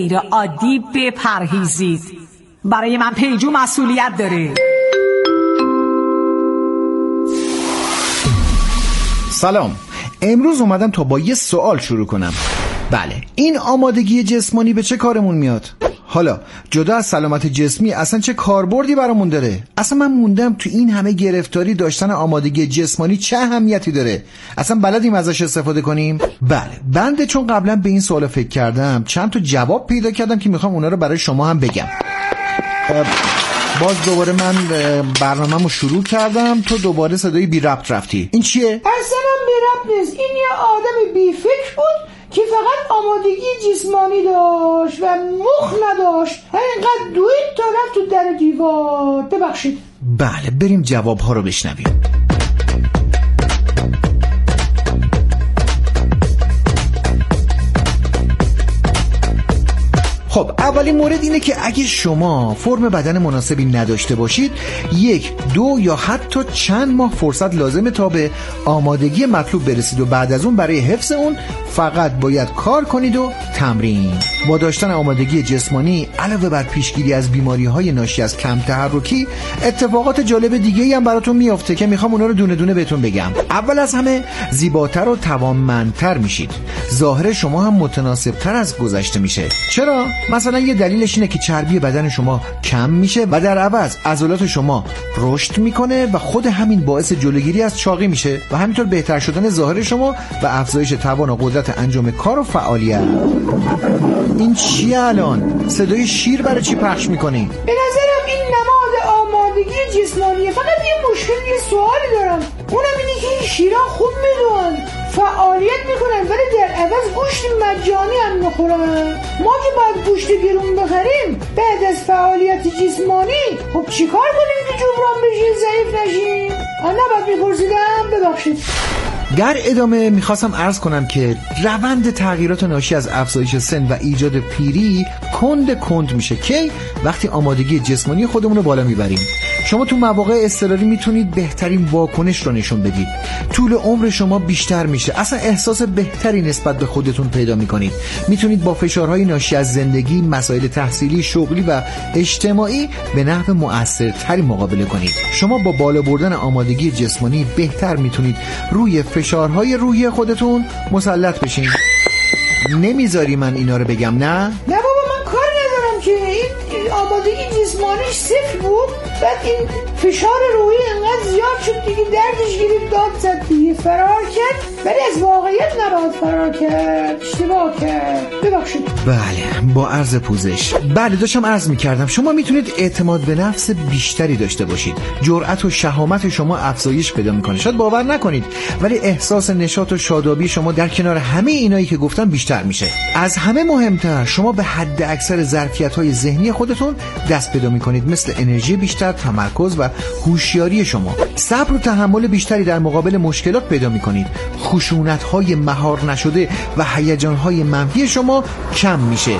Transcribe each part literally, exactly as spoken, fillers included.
غیر عادی بپرهیزید. برای من پیجو مسئولیت داره. سلام، امروز اومدم تا با یه سوال شروع کنم. بله، این آمادگی جسمانی به چه کارمون میاد؟ حالا جدا از سلامت جسمی اصلا چه کاربردی برامون داره؟ اصلا من موندم تو این همه گرفتاری داشتن آمادگی جسمانی چه اهمیتی داره؟ اصلا بلدیم ازش استفاده کنیم؟ بله، بنده چون قبلا به این سوال فکر کردم چند تا جواب پیدا کردم که میخوام اونا رو برای شما هم بگم. باز دوباره من برنامه‌مو شروع کردم، تو دوباره صدای بی ربط رفتی. این چیه؟ اصلا بی ربط نیست، این یه آدم بی فکر بود که فقط آمادگی جسمانی داشت و مخ نداشت، اینقدر دوید تا رفت تو در دیوار. ببخشید. بله، بریم جوابها رو بشنویم. خب، اولین مورد اینه که اگه شما فرم بدن مناسبی نداشته باشید، یک، دو یا حتی چند ماه فرصت لازمه تا به آمادگی مطلوب برسید و بعد از اون برای حفظ اون فقط باید کار کنید و تمرین. با داشتن آمادگی جسمانی علاوه بر پیشگیری از بیماری‌های ناشی از کم تحرکی، اتفاقات جالب دیگه‌ای هم براتون میافته که میخوام اونا رو دونه دونه بهتون بگم. اول از همه زیباتر و توانمندتر میشید. ظاهر شما هم متناسبتر از گذشته میشه. چرا؟ مثلا یه دلیلش اینه که چربی بدن شما کم میشه و در عوض عضلات شما رشد میکنه و خود همین باعث جلوگیری از چاقی میشه و همینطور بهتر شدن ظاهر شما و افزایش توان و قدرت انجام کار و فعالیت. این چیه الان؟ صدای شیر برای چی پخش میکنی؟ به نظرم این نماد آمادگی جسمانیه. فقط یه مشکل، یه سوالی دارم، اونم اینه که این شیرها خوب میدونن فعالیت میکنن ولی در عوض گوشت مجانی هم میخورن. ما که باید گوشت گرون بخریم بعد از فعالیت جسمانی، خب چیکار کنیم که جبران بشیم، ضعیف نشیم؟ آن نباید میپرسیدم، ببخشید. در ادامه میخواستم عرض کنم که روند تغییرات ناشی از افزایش سن و ایجاد پیری کند کند میشه که وقتی آمادگی جسمانی خودمون رو بالا میبریم. شما تو مواقع اضطراری میتونید بهترین واکنش رو نشون بدید. طول عمر شما بیشتر میشه. اصلا احساس بهتری نسبت به خودتون پیدا میکنید. میتونید با فشارهای ناشی از زندگی، مسائل تحصیلی، شغلی و اجتماعی به نحو مؤثرتری مقابله کنید. شما با بالا بردن آمادگی جسمانی بهتر میتونید روی فشارهای روحی خودتون مسلط بشین. نمیذاری من اینا رو بگم؟ نه؟ نه بابا، من کار ندارم که این آمادگی جسمانیش صفر بود، بعد این فشار روحی انقدر زیاد شد دیگه دردش گرفت، داد زد دیگه، فرار کرد، ولی از واقعیت نباید فرار کرد، اشتباه کرد. ببخشید. بله، با عرض پوزش. بله، داشتم عرض میکردم شما میتونید اعتماد به نفس بیشتری داشته باشید. جرأت و شهامت شما افزایش پیدا میکنه. شاید باور نکنید ولی احساس نشاط و شادابی شما در کنار همه اینایی که گفتم بیشتر میشه. از همه مهمتر شما به حد اکثر ظرفیت‌های ذهنی خودتون دست پیدا میکنید، مثل انرژی بیشتر، تمرکز و هوشیاری شما. صبر و تحمل بیشتری در مقابل مشکلات پیدا میکنید. خشونت‌های مهار نشده و هیجان‌های منفی شما کم میشه.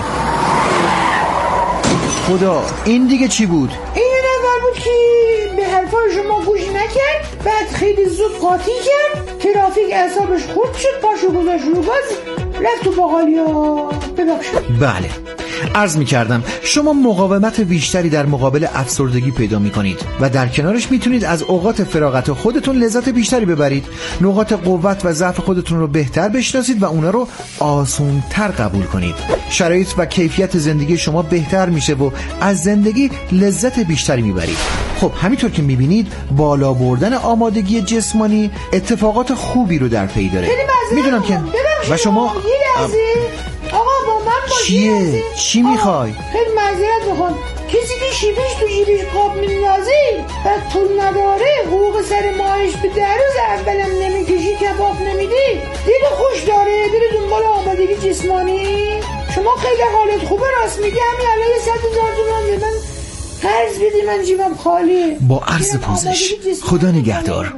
خدا، این دیگه چی بود؟ این نظر بود که به حرفای شما گوش نکرد، بعد خیلی زود قاطی کرد، ترافیک اعصابش خورد شد، پاشو گذاشت رو گاز، رفت تو باقالیا. ببخشید. بله، عرض می کردم شما مقاومت بیشتری در مقابل افسردگی پیدا می کنید و در کنارش میتونید از اوقات فراغت خودتون لذت بیشتری ببرید. نقاط قوت و ضعف خودتون رو بهتر بشناسید و اونا رو آسان‌تر قبول کنید. شرایط و کیفیت زندگی شما بهتر میشه و از زندگی لذت بیشتری میبرید. خب همینطور که میبینید بالا بردن آمادگی جسمانی اتفاقات خوبی رو در پی داره. میدونم که و شما آقا با من با چیه؟ چی میخوای؟ خیلی معذرت میخوام. کسی که شیبش تو جیبش قاب میندازی و پول نداره، حقوق سر ماهش به در روز اولم نمیکشی، کباب نمیدی، دل خوش داره بره دنبال آمادگی جسمانی. شما خیلی حالت خوبه، راست میگی. همین الان یه صد هزار تومان به من قرض بدی، من جیبم خالیه. با عرض پوزش. خدا نگهدار.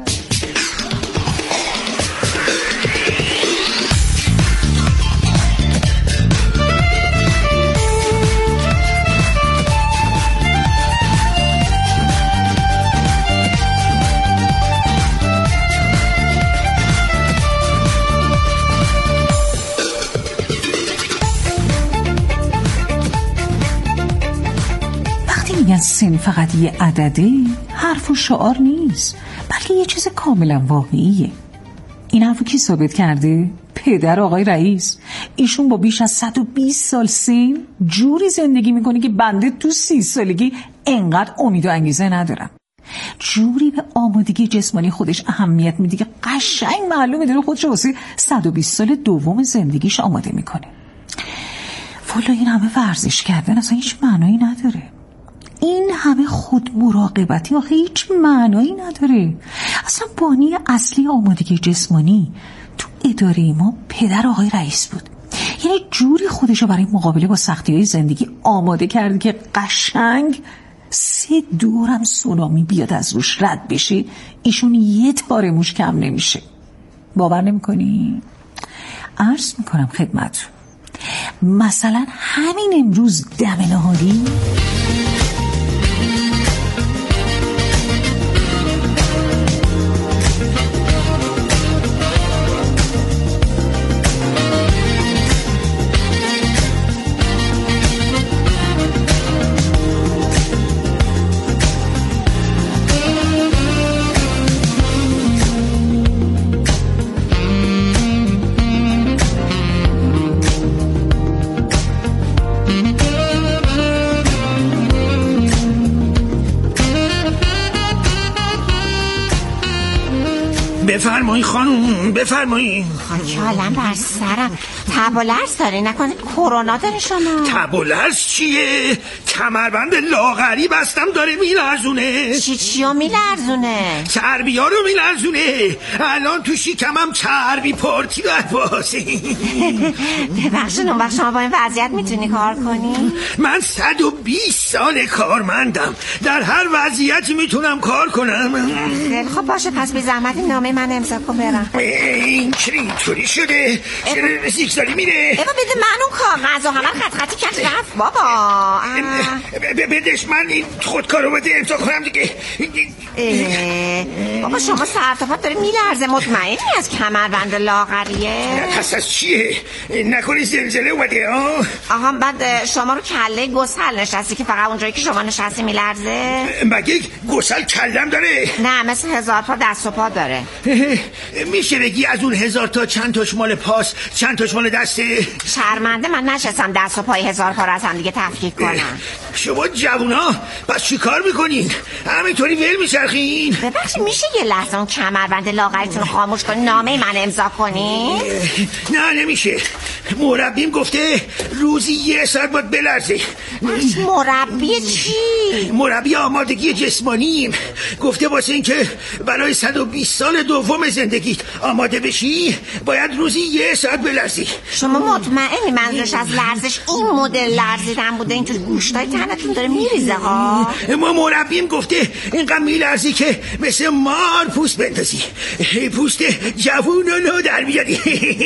سن فقط یه عدده، حرف و شعار نیست، بلکه یه چیز کاملا واقعیه. این حرفو کی ثابت کرده؟ پدر آقای رئیس. ایشون با بیش از صد و بیست سال سن جوری زندگی میکنه که بنده تو سی سالگی انقدر امید و انگیزه ندارم. جوری به آمادگی جسمانی خودش اهمیت میده که قشنگ معلومه داره خودش واسه صد و بیست سال دوم زندگیش آماده میکنه. والا این همه ورزش کردن اصلا هیچ معنایی نداره. این همه خود مراقبتی آخه هیچ معنایی نداره. اصلا بانی اصلی آمادگی جسمانی تو اداره ما پدر آقای رئیس بود. یعنی جوری خودشو برای مقابله با سختی‌های زندگی آماده کرده که قشنگ سه دورم سونامی بیاد از روش رد بشه ایشون یه تاره موش کم نمیشه. باور نمی‌کنی؟ عرض میکنم خدمتتون، مثلا همین امروز دم نهاری بفرمایید خانم، بفرمایید. خاک عالم بر سرم، تب و لرز داری نکنه کرونا داری شما؟ تب و لرز چیه؟ کمربند لاغری بستم داره میلرزونه. چی چیو میلرزونه؟ چربی ها رو میلرزونه. الان تو شکمم چربی پارتی رو عباسی. ببخشید اون وقت شما با این وضعیت میتونی کار کنی؟ من صد و بیست سال کارمندم، در هر وضعیتی میتونم کار کنم. خیلی خب باشه، پس بی زحمت نامه من امضا کن برم. این چرا اینطوری شده؟ چرا سیکسالی میره؟ ایوا بده من اون کاغذ و همه خط خطی کرد رفت بابا. بدش من این خودکارو بده امضا کنم دیگه. بابا شما سر تا پا داره میلرزه، مطمئنی از کمربند لاغریه؟ پس از چیه؟ نکنی زلزله اومده ها؟ آها بعد شما رو کله گسل نشستی که فقط اونجایی که شما نشستی میلرزه؟ مگه گسل کلم داره؟ نه مثل هزار پا دست و پا داره. میشه بگی از اون هزار تا چند تاش مال پاس چند تاش مال دسته؟ شرمنده من نشستم دست و پای هزار پا رو از هم دیگه تفکیک کنم. شما جوونا بس چی کار میکنین؟ همینطوری ول میچرخین؟ ببخشید میشه یه لحظه اون کمربند لاغریتون رو خاموش کنی نامه من امضا کنی؟ نه نمیشه، مربیم گفته روزی یه ساعت باید بلرزه. مربی چی؟ مربی آمادگی جسمانی گفته واسه این که برای صد و بیست سال دوم زندگیت آماده بشی باید روزی یه ساعت بلرزی. شما مطمئنی منظورش از لرزش این مدل لرزیدن بوده؟ اینطور گوشتای تنتون داره میریزه ها؟ ما مربیم گفته اینقدر میلرزی که مثل مار پوست بندازی، پوست جوون رو در بیاری.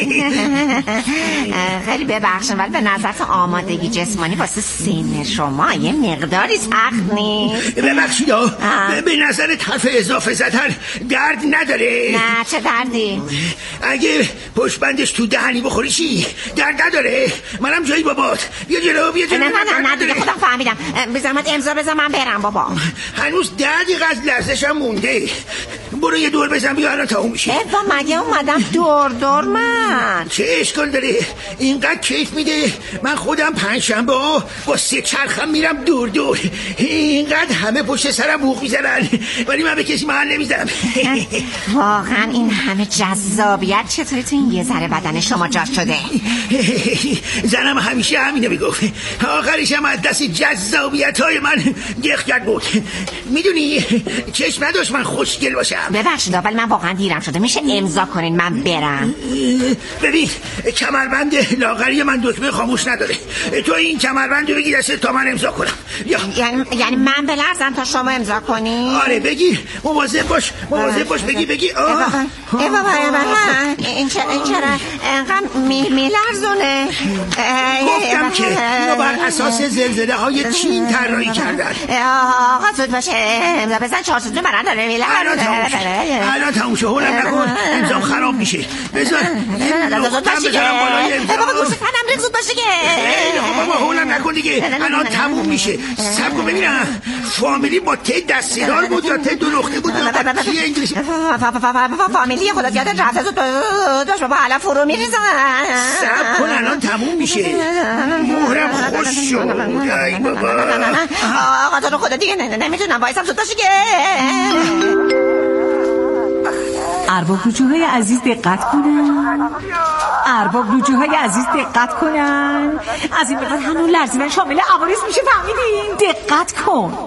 خیلی ببخشن ولی به نظرت آمادگی جسمانی واسه سن شما یه مقداری سخت نیست؟ ببخشید به نظرت حرف اضافه زدن درد نداره؟ نه چه دردی؟ اگه پشت بندش تو دهنی بخوری چی؟ درد نداره؟ منم جایی بابات، بیا جلو بیا جلو. نه نه نه دیگه خودم فهمیدم، بی زحمت امضا بزن من برم بابا. هنوز ده دقیقه از لرزشم مونده، برو یه دور بزن بیا الان تموم میشه. با مگه اومدم دور دور من؟ چه اشکال داره؟ اینقدر کیف میده من خودم پنجشنبه با سه چرخم میرم دور دور، اینقدر همه پشت سرم بوق میزنن ولی من به کسی محل نمیزنم. واقعا این همه جذابیت چطوری تو این یه ذره بدن شما جا شده؟ زنم همیشه همینه میگفت، آخرش هم از دست جذابیت های من گخگرد بود. میدونی چشم نداشت من خوشگل باشم. ببخشید ولی من واقعا دیرم شده، میشه امضا کنین من برم؟ ببین کمربند لاغری من دکمه خاموش نداره، تو این کمربند رو بگی دست تا من امضا کنم. یا یعنی یعنی من بلرزم تا شما امضا کنی؟ آره بگی، مواظب باش مواظب باش بگی بگی. آه ای بابا این چرا این چرا انقدر میلرزونه؟ گفتم که اینو بر اساس زلزله های چین طراحی کردن. آقا زود باشه امضا بزن، چهار سوزون برن داره میلرزونه. الان تموم شد. هولم نکن، امضام خراب میشه. بذار زود باشه که بابا گوشت کنم ریخ، زود باشه که بابا هولم نکن دیگه، الان تموم میشه. سب کن ببینم فامیلی با ته دستیدار بود یا ته دو نقطه بود یا با تی انگلیسی؟ فامیلی خودت یادت رفته زود باش بابا، الان فرو میریزن. سب کن الان تموم میشه. مهرم خوش شد. ای بابا آقا تو رو خدا دیگه نمیتونم وایسم، زود باشه که ارباب رجوهای عزیز دقت کنن. ارباب رجوهای عزیز دقت کنن. از این بقید هنو لرزیدن شامل عوارض میشه، فهمیدین؟ دقت کن.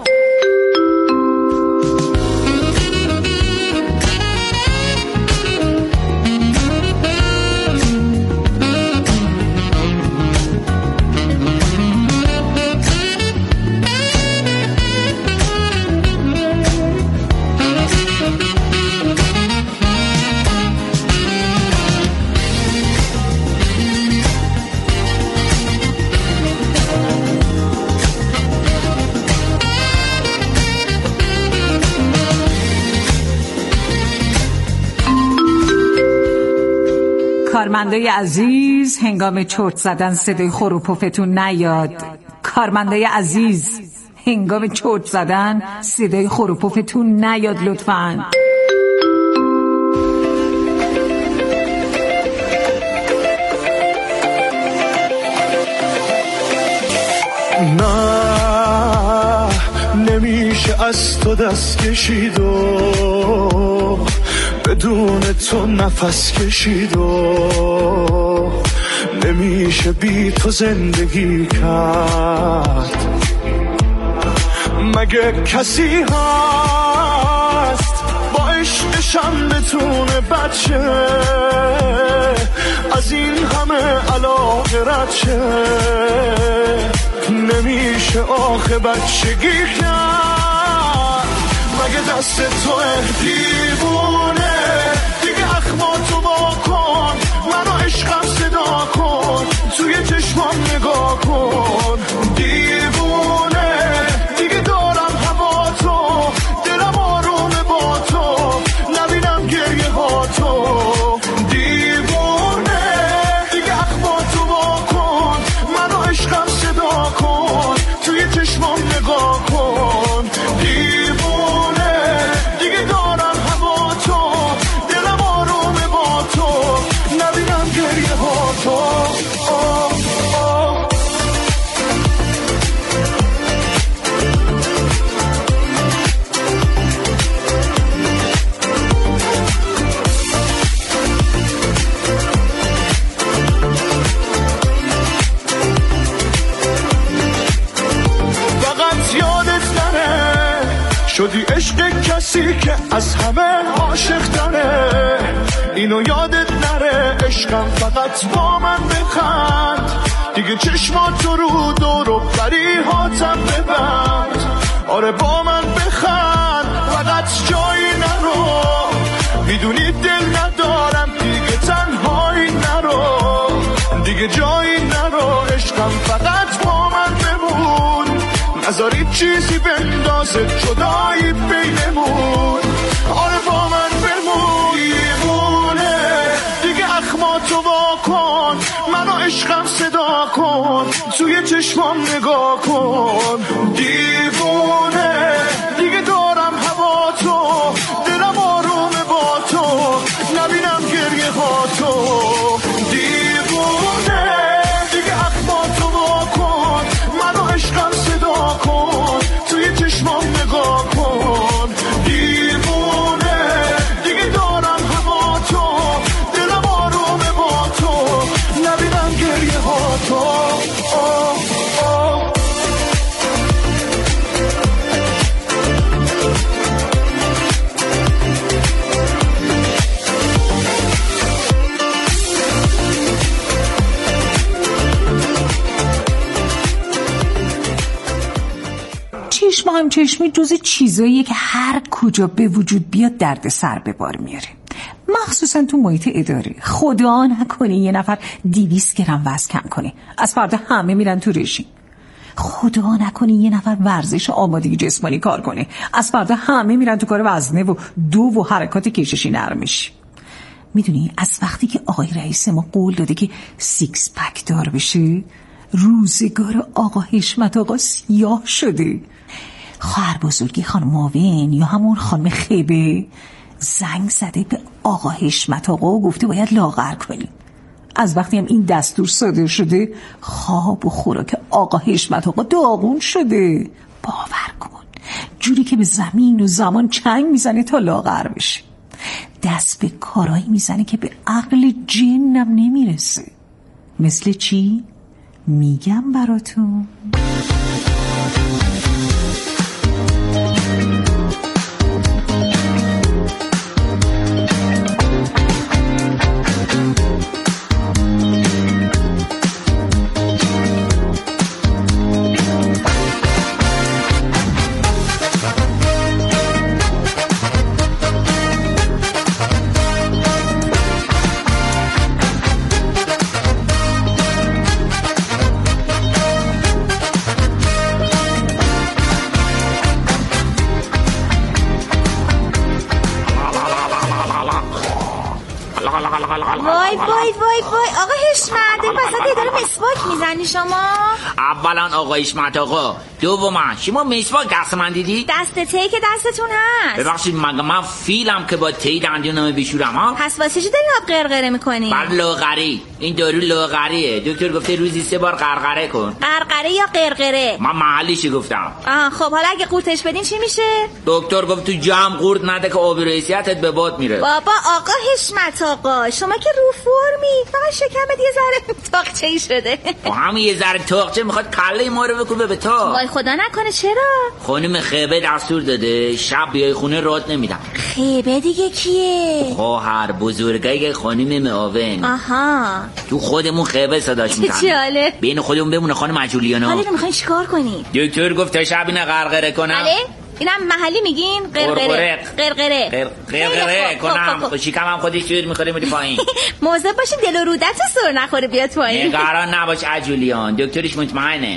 کارمندای عزیز، هنگام چرت زدن صدای خروپوفتون نیاد. کارمندای عزیز، هنگام چرت زدن صدای خروپوفتون نیاد لطفاً. نه نمیشه از تو دست کشید و بدون تو نفس کشید و نمیشه بی تو زندگی کرد. مگه کسی هست با عشقشم بتونه بچه از این همه علاقه رد شه؟ نمیشه آخه بچگی کرد. مگه دست تو دیوونه دیگه اخماتو با کن، منو عشقم صدا کن، توی چشمام نگاه کن. دیوونه دیگه دارم هوا تو، دلم آرومه با تو، نبینم گریه ها تو. دیوونه دیگه اخماتو با کن، منو عشقم صدا کن، توی چشمام نگاه کن. دیوونه دیگه دارم هوا تو، دلم آرومه با تو، نبینم گریه ها تو. آه آه. فقط یادت نره شدی عشق کسی که از همه عاشق تره. اینو یادت نره عشقم فقط با من بخند، دیگه چشماتو رو دور و بریهاتم ببند. آره با من بخند فقط جایی نرو، میدونی دل ندارم دیگه تنهایی نرو، دیگه جایی نرو. عشقم فقط با من بمون، نذاری چیزی بندازه جدایی بینمون. آره با من بمون. دیوونه دیگه اخماتو وا کن، منو عشقم صدا کن، توی چشمام نگاه کن. دیوونه دیگه دارم هوا تو، دلم آرومه با تو، نبینم گریه ها تو. دیوونه دیگه اخماتو وا کن، منو عشقم صدا کن، توی چشمام نگاه کن. دیوونه دیگه دارم هوا تو، دلم آرومه با تو، نبینم گریه ها تو. آه آه. چشم هم چشمی جز چیزاییه که هر کجا به وجود بیاد درد سر به بار میاره، مخصوصا تو محیط اداری. خدا نکنه یه نفر دیویس گرم وزن کم کنه، از فردا همه میرن تو رژیم. خدا نکنه یه نفر ورزش آمادگی جسمانی کار کنه، از فردا همه میرن تو کار وزنه و دو و حرکات کششی نرمش. میدونی از وقتی که آقای رئیس ما قول داده که سیکس پک دار بشه، روزگار آقا حشمت آقا سیاه شده. خواهر بزرگی خانم معاون یا همون خانم خیبه زنگ زده به آقا حشمت آقا و گفته باید لاغر کنی. از وقتی هم این دستور صادر شده خواب و خوراک آقا حشمت آقا داغون شده. باور کن جوری که به زمین و زمان چنگ میزنه تا لاغر بشه. دست به کارایی میزنه که به عقل جنم نمیرسه. مثل چی؟ میگم براتون. وای وای وای وای آقا حشمت این وسط داره مسواک میزنی شما؟ اولا آقا حشمت آقا، دوما شما مسواک دست من دیدی؟ دست تی که دستتون هست. ببخشید مگه من فیلم که با تی دندونم بشورم ها؟ پس واسه چی داری آب قرقره میکنی؟ بر لاغری، این دارو لاغریه. دکتر گفته روزی سه بار قرقره کن. قرقره یا قرقره؟ من محلیشو گفتم. آه خب حالا اگه قورتش بدین چی میشه؟ دکتر گفت تو جمع قورت نده که آب رئیسیتت به باد میره. بابا آقا حشمت آقا شما که رو فرمی، فقط شکمت یه ذره تاقچه‌ای شده. و همین یه ذره تاقچه میخواد کله ما رو بکوبه به تا. وای خدا نکنه چرا؟ خانم خیبه دستور داده شب بیای خونه رات نمیدم. خیبه دیگه کیه؟ خواهر بزرگای خانم معاون. آها تو خودمون خیبه صداش میکنن. جالب. بین خودمون بمونه خانم عجولیانا. حالا رو میخواین چیکار کنی؟ دکتر گفت تا شب اینو قرقره کنم. بله اینم محلی میگین قرقره قرقره قرقره کنم. شکمم خودش شیر میخوره میره پایین. موضوع باشین دل و رودت سر نخوره بیاد پایین. نگران نباش عجولیان، دکترش مطمئنه.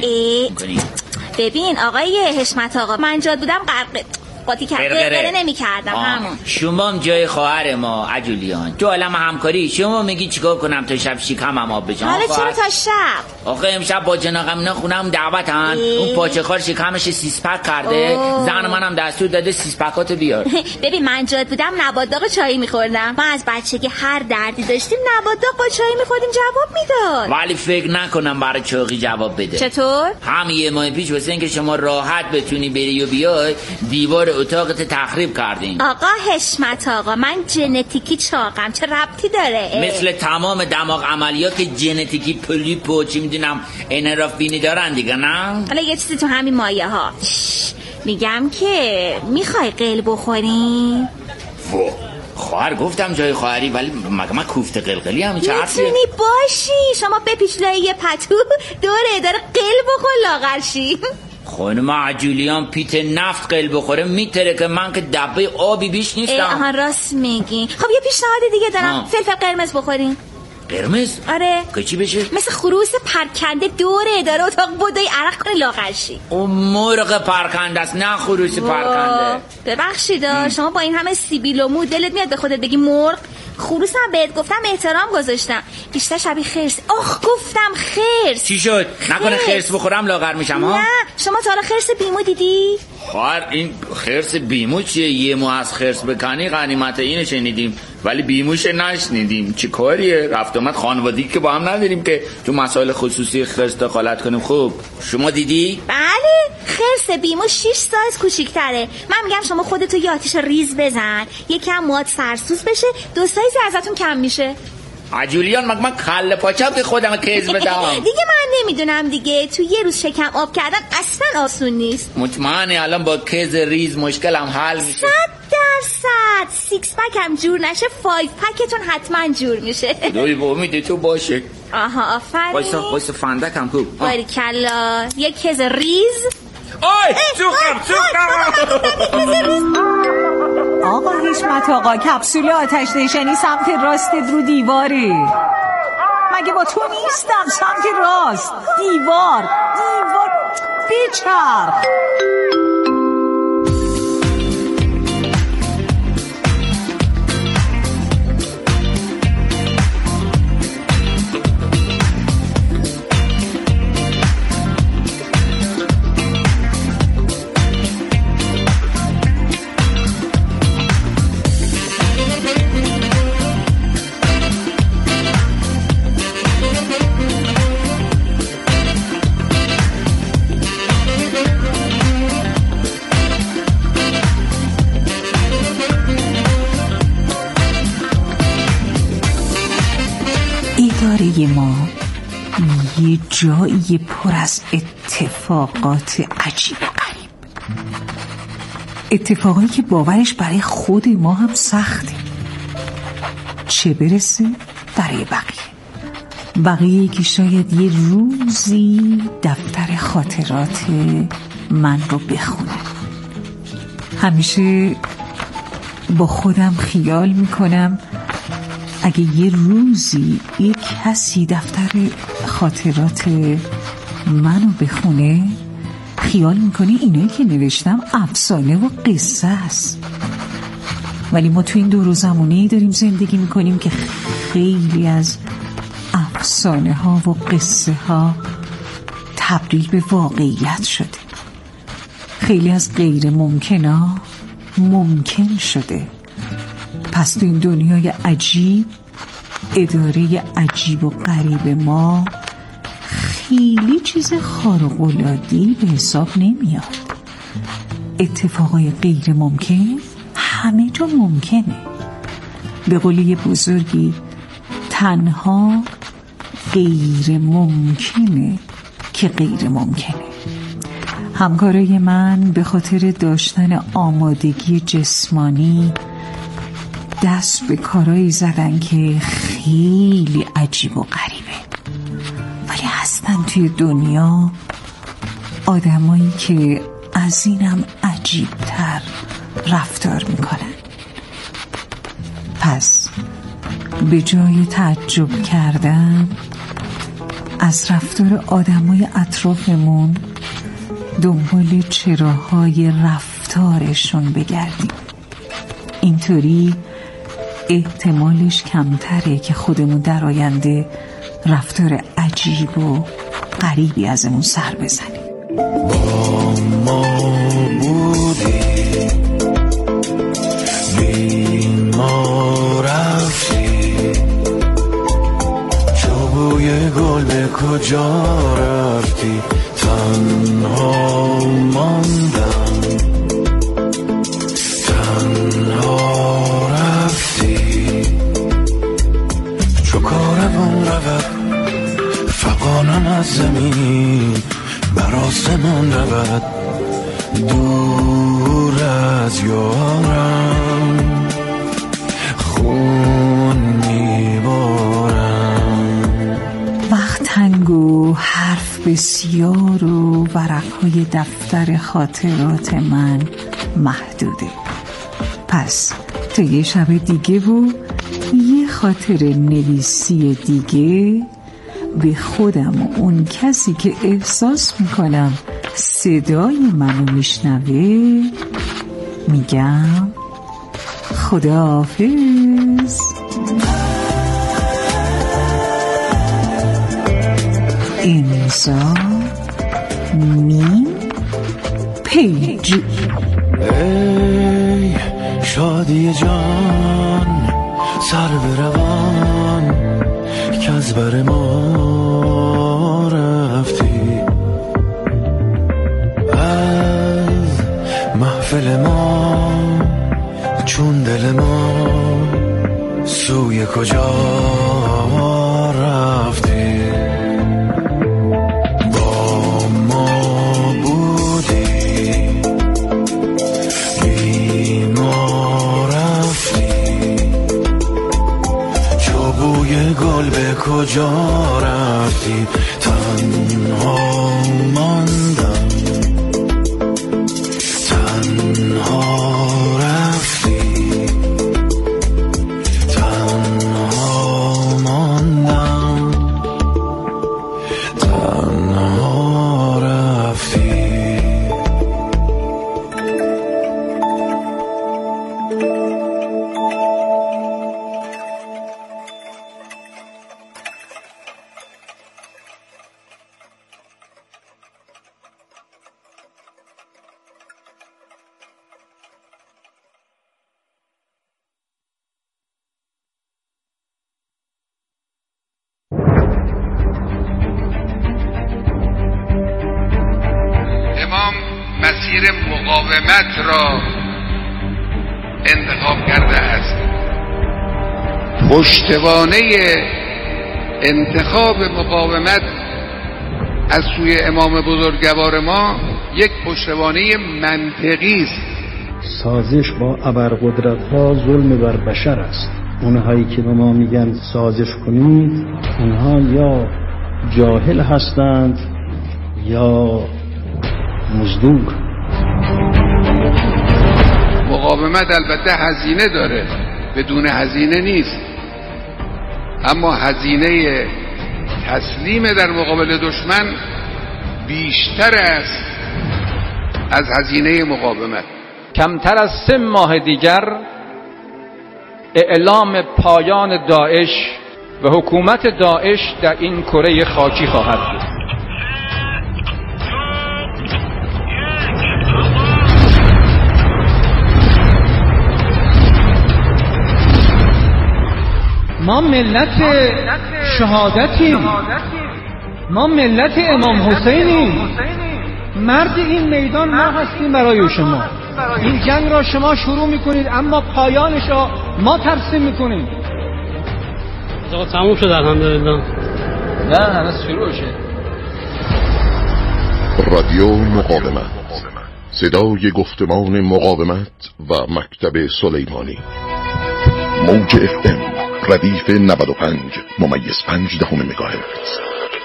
ببین آقای حشمت آقا من جاد بودم قرقره قاطی کرد قرقره نمی کردم همون. شما هم جای خواهر ما عجولیان، تو عالم همکاری شما میگی چیکار کنم تا شب شکمم آب بشم؟ حالا چرا تا شب؟ آخه امشب با جناقم اینا خونم دعوتن. اون پاچه خار شکمش سیس پک کرده. زن منم دستور داده سیس پکاتو بیار. ببین من جاد بودم نبات داغ چای میخوردم. ما از بچگی هر دردی داشتیم نبات داغ با چای میخوردیم جواب میداد. ولی فکر نکنم برای چاقی جواب بده. چطور؟ همین یه ماه پیش واسه اینکه شما راحت بتونی بری و بیای دیوار اتاقت تخریب کردین. آقا حشمت آقا من ژنتیکی چاقم، چه ربطی داره؟ مثل تمام دماغ عملیات که ژنتیکی پلیپ و چی میدونم انحراف بینی دارن دیگه نه؟ حالا یه چیزی تو همین مایه ها میگم که میخوای قل بخوریم؟ و خواهر گفتم جای خواهری ولی مگه من کوفته قلقلی هم چه حرفیه؟ میتونی باشی شما بپیچ لای یه پتو دوره داره قل بخور لاغر شی. خانم عجولیان پیت نفت قل بخوره میتره که من که دبه آبی بیش نیستم. آها راست میگی. خب یه پیشنهاد دیگه دارم، فلفل قرمز بخوریم. قرمز؟ آره. که چی بشه؟ مثل خروس پرکنده دوره داره اتاق بودای عرق کنه لاغر شی. اون مرغ پرکنده است نه خروس پرکنده. ببخشید شما با این همه سیبیل و مو دلت میاد به خودت بگی مرغ؟ خروس هم بهت گفتم احترام گذاشتم، بیشتر شبیه خرس. آخ گفتم خرس. چی شد؟ نکنه خرس بخورم لاغر میشم ها؟ نه شما تا حالا خرس بیمو دیدی؟ خواهر این خرس بیمو چیه؟ یه مو از خرس بکنی غنیمت اینو شنیدیم ولی بیموش نشنیدیم. چی کاریه؟ رفت آمد خانوادگی که با هم نداریم که تو مسائل خصوصی خرس دخالت کنیم. خوب شما دیدی؟ بله خرس بیمو شش سایز کوچیک‌تره. من میگم شما خودتو یه آتیش ریز بزن یکم مواد سرسوز بشه دو سایزی ازتون کم میشه. عجولیان مگه من کله پاچم که خودم کیز بدم؟ دیگه من نمیدونم دیگه تو یه روز شکم آب کردن اصلا آسون نیست. مطمئنی الان با کیز ریز مشکلم حل میشه؟ صد درصد. سیکس پک هم جور نشه فایو پکتون حتما جور میشه. دوی با امید تو باشه. آها آفرین. وایسا وایسا فندک هم خوب. باریکلا یک کیز ریز. آی سوخم سوخم. آقا حشمت آقا کپسول آتش نشانی سمت راست رو دیواره. مگه با تو نیستم؟ سمت راست دیوار دیوار بچرخ. اداره ما یه جایی پر از اتفاقات عجیب و غریب، اتفاقایی که باورش برای خود ما هم سخته، چه برسه برای بقیه بقیه که شاید یه روزی دفتر خاطرات من رو بخونه. همیشه با خودم خیال میکنم اگه یه روزی یک کسی دفتر خاطرات منو بخونه، خیال میکنه اینایی که نوشتم افسانه و قصه است. ولی ما تو این دور و زمانه‌ای داریم زندگی میکنیم که خیلی از افسانه ها و قصه ها تبدیل به واقعیت شده. خیلی از غیر ممکن ها ممکن شده. پس تو این دنیای عجیب، اداره عجیب و غریب ما خیلی چیز خارق‌العاده‌ای به حساب نمیاد. اتفاقای غیر ممکن همه جا ممکنه. به قول یه بزرگی، تنها غیر ممکنه که غیر ممکنه. همکارای من به خاطر داشتن آمادگی جسمانی دست به کارایی زدن که خیلی عجیب و غریبه، ولی هستن توی دنیا آدمایی که از اینم عجیبتر رفتار میکنن. پس به جای تعجب کردن از رفتار آدمای اطرافمون دنبال چراهای رفتارشون بگردیم. اینطوری احتمالش کمتره که خودمون در آینده رفتار عجیب و غریبی ازمون سر بزنیم. با ما بودی بی ما رفتی، چوبوی گل به کجا رفتی، تنها ماندم، تنها رفتی، چو کاروان رود فغانم از زمین، بر آسمان رود دور از یارم، خون میبارم. وقت تنگ و حرف بسیار و ورقهای دفتر خاطرات من محدوده. پس تا یه شب دیگه و یه خاطر نویسی دیگه به خودم و اون کسی که احساس میکنم صدای منو میشنوه میگم خداحافظ. امضا میم پیجی. ای شادی جان سر بروان که از بر ما رفتی، از محفل ما چون دل ما سوی کجا رفتی. با ما بودی بی ما رفتی، چو بوی گل به کجا رفتی، تنها ماندم، تنها رفتی، تنها مسیر مقاومت را انتخاب کرده است. پشتوانه انتخاب مقاومت از سوی امام بزرگوار ما یک پشتوانه منطقی است. سازش با ابرقدرت‌ها ظلم بر بشر است. اونهایی که به ما میگن سازش کنید، اونها یا جاهل هستند یا مزدور. مقاومت البته هزینه داره، بدون هزینه نیست، اما هزینه تسلیم در مقابل دشمن بیشتر است از هزینه مقاومت. کمتر از سه ماه دیگر اعلام پایان داعش و حکومت داعش در این کره خاکی خواهد بود. ما ملت شهادتیم، ما ملت امام حسینیم، مرد این میدان ما هستیم برای شما. این جنگ را شما شروع میکنید اما پایانش را ما ترسیم میکنیم. آقا تموم شد الحمدلله. نه هنوز شروع شه. رادیو مقاومت، صدای گفتمان مقاومت و مکتب سلیمانی. موج اف ام ردیف نود و پنج ممیز پنج دهم مگاهرتز.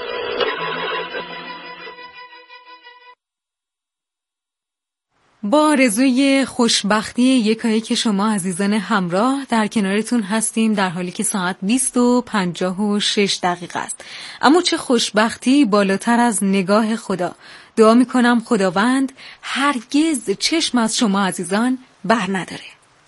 با آرزوی خوشبختی یکایی که شما عزیزان همراه در کنارتون هستیم، در حالی که ساعت بیست و پنجاه و شش دقیقه است. اما چه خوشبختی بالاتر از نگاه خدا. دعا میکنم خداوند هرگز چشم از شما عزیزان بر نداره.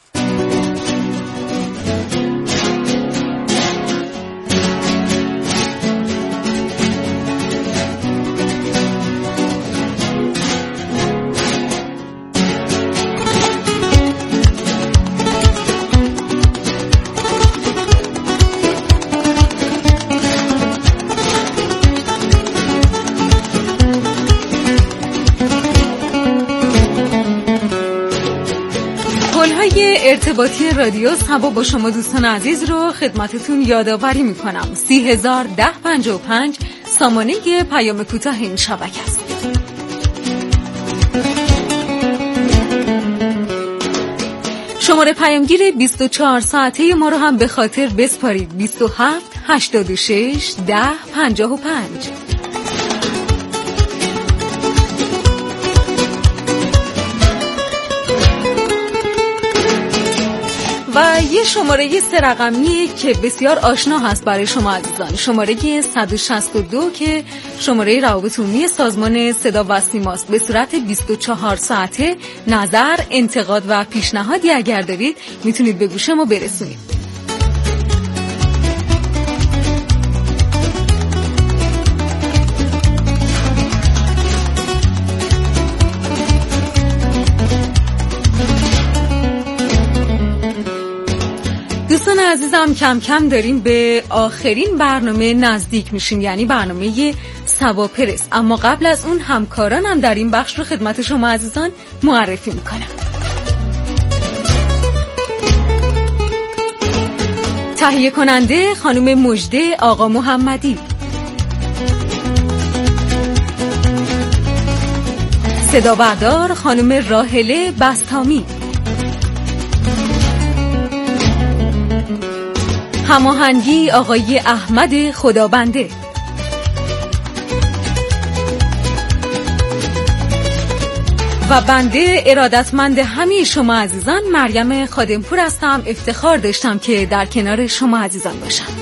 ارتباطی رادیو صبا با شما دوستان عزیز رو خدمتتون یادآوری میکنم. سی هزار ده پنجاه و پنج سامانه پیام کوتاه این شبکه است. شماره پیامگیر بیست و چهار ساعته ما رو هم به خاطر بسپارید. بیست و هفت هشتاد و شش ده پنجاه و پنج. و یه شماره سه رقمی که بسیار آشنا هست برای شما عزیزان، شماره صد و شصت و دو که شماره روابط عمومی سازمان صدا و سیماست. به صورت بیست و چهار ساعته نظر، انتقاد و پیشنهادی اگر دارید میتونید به گوش ما برسونید. دوستان عزیزم کم کم داریم به آخرین برنامه نزدیک میشیم، یعنی برنامه سواپرس. اما قبل از اون همکارانم در این بخش رو خدمت شما عزیزان معرفی میکنم. تهیه کننده خانم مژده آقا محمدی، صدا بردار خانم راهله بستامی، هماهنگی آقای احمد خدابنده، و بنده ارادتمند همه شما عزیزان مریم خادمپور هستم. افتخار داشتم که در کنار شما عزیزان باشم.